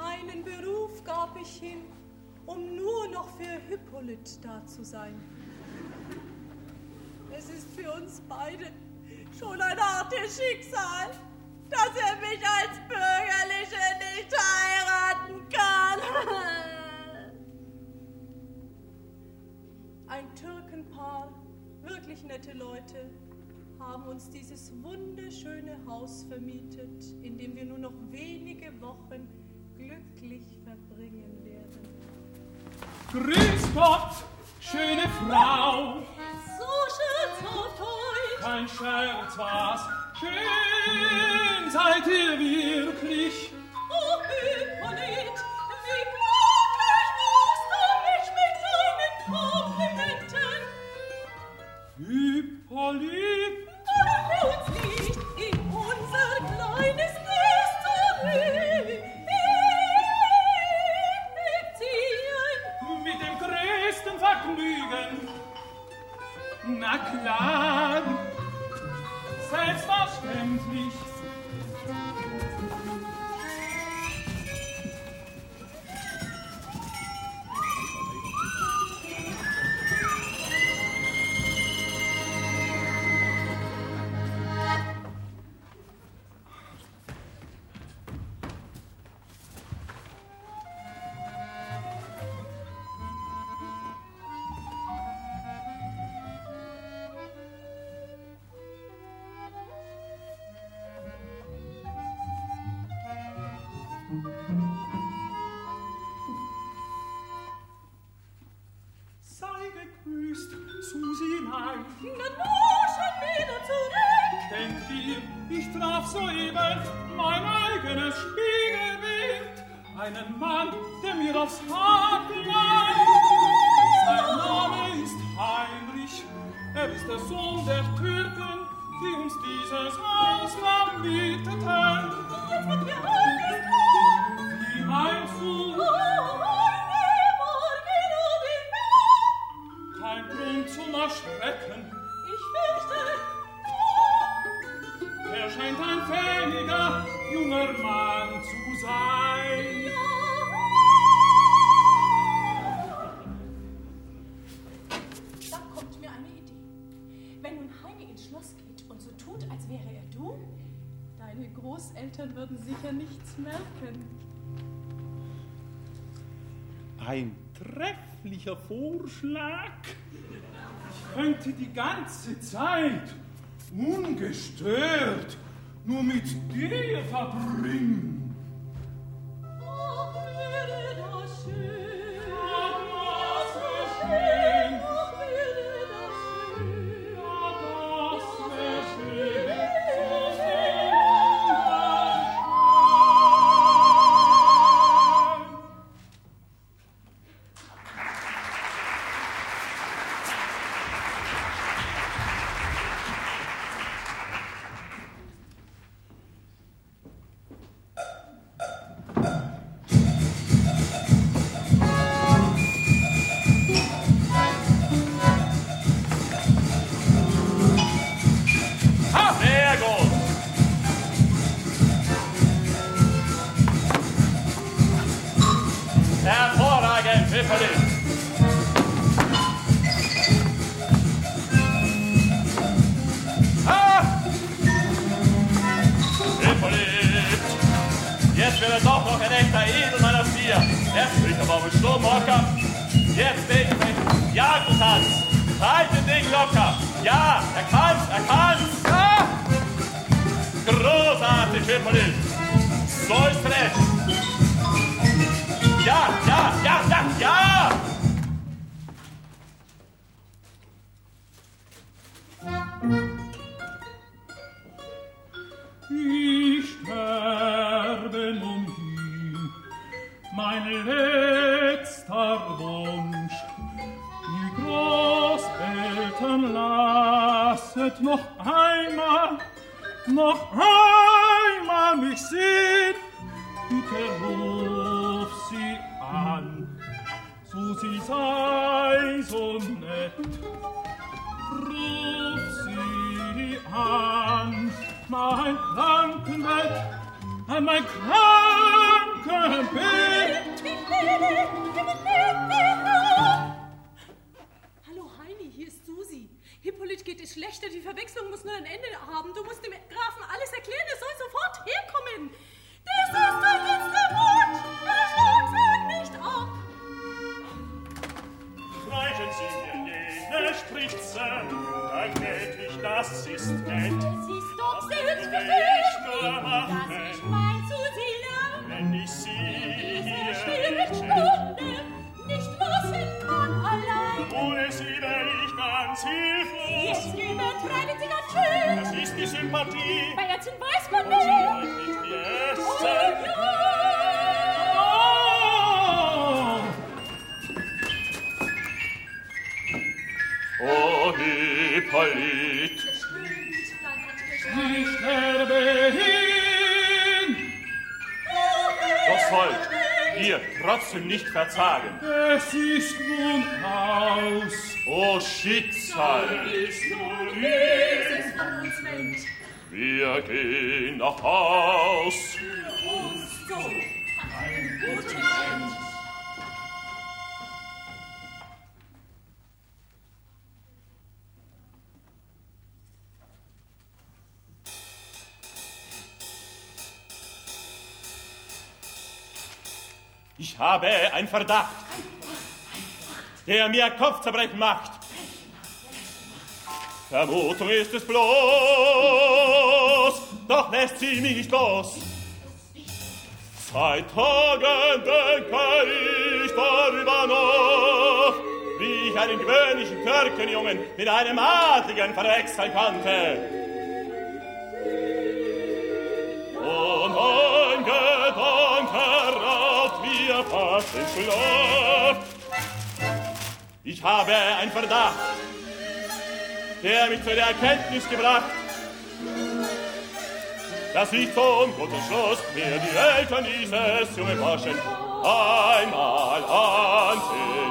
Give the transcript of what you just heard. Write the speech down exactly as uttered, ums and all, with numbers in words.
Meinen Beruf gab ich hin, um nur noch für Hippolyt da zu sein. Es ist für uns beide schon ein hartes Schicksal, dass er mich als Bürgerliche nicht heiraten kann. Ein Türkenpaar, wirklich nette Leute, haben uns dieses wunderschöne Haus vermietet, in dem wir nur noch wenige Wochen glücklich verbringen werden. Grüß Gott, schöne Frau. So scherzhaft heut. Kein Scherz, was? Schön seid ihr wirklich. Oh, Hippolyt, wie glücklich machst du mich mit deinen Komplimenten. Hippolyt. Wollen wir uns nicht in unser kleines Nestchen ziehen? Mit dem größten Vergnügen. Na klar, selbstverständlich. Sei gegrüßt, Susi, nein. Na, no, schon wieder zurück. Denkt ihr, ich traf soeben mein eigenes Spiegelbild, einen Mann, der mir aufs Haar gleicht. Sein Name ist Heinrich, er ist der Sohn der Türken, die uns dieses Haus vermieteten. Jetzt wird mir alles klar. Wie meinst du? Oh, heute Morgen und ich Kein Grund zum Erschrecken. Ich fürchte, Er scheint ein fähiger junger Mann zu sein. da kommt mir eine Idee. Wenn nun Heine ins Schloss geht und so tut, als wäre er du, deine Großeltern würden sicher nichts merken. Ein trefflicher Vorschlag. Ich könnte die ganze Zeit ungestört nur mit dir verbringen. Ach, wäre das schön. Ach, was für schön. Ach, wäre das schön. Ja, das wär schön. So wunderschön. Ah, sehr gut. Hervorragend, Hippolyt. Ah! Hippolyt. Jetzt wird er doch noch ein echter Edelmann aus dir. Er spricht aber mit Sturmhocker. Jetzt bin ich. Ja, du kannst. Halt den Ding locker. Ja, er kann's, er kann's. Ja! Großartig, Hippolyt. So ist recht. Ja, ja, ja, ja, ja! Ich sterben um ihn, mein letzter Wunsch. Die Großeltern lasset noch einmal, noch einmal mich sehen. Bitte ruf sie an, Susi sei so nett. Ruf sie an, mein Krankenbett, an mein Krankenbett. kranken Bett. Hallo Heini, hier ist Susi. Hippolyt geht es schlechter, die Verwechslung muss nur ein Ende haben. Du musst dem Grafen alles erklären, er soll sofort herkommen. Das ist dein letzter Wunsch, er schlug sie nicht ab. Reichen Sie mir jene Spritze, dann geht ich, das ist nett. Es ist doch Was selbstverständlich, will ich nur machen, dass ich mein Susi wenn ich Sie diese hier schwere Stunde nicht lassen kann allein. ohne Sie wär ich ganz hilflos. Jetzt übertreiben Sie ganz schön. Das ist die Sympathie, Bei Ärzten weiß man und Sie mehr. wollt nicht mehr Oh, essen. ja. O Hippolyt, Ich sterbe hin. was sollt ihr trotzdem nicht verzagen? Es ist nun aus. O Schicksal, Ist nur dieses von uns nennt. wir gehen nach Haus. Uns so einen guten End. Ich habe einen Verdacht, der mir Kopfzerbrechen macht. Vermutung ist es bloß, doch lässt sie mich nicht los. Seit Tagen denke ich darüber noch, wie ich einen gewöhnlichen Türkenjungen mit einem Adligen verwechseln konnte. Und ein Gedanke raubt mir fast den Schlaf. Ich habe einen Verdacht, der mich zu der Erkenntnis gebracht, dass ich zum guten Schluss mir die Eltern dieses jungen Burschen einmal ansehen.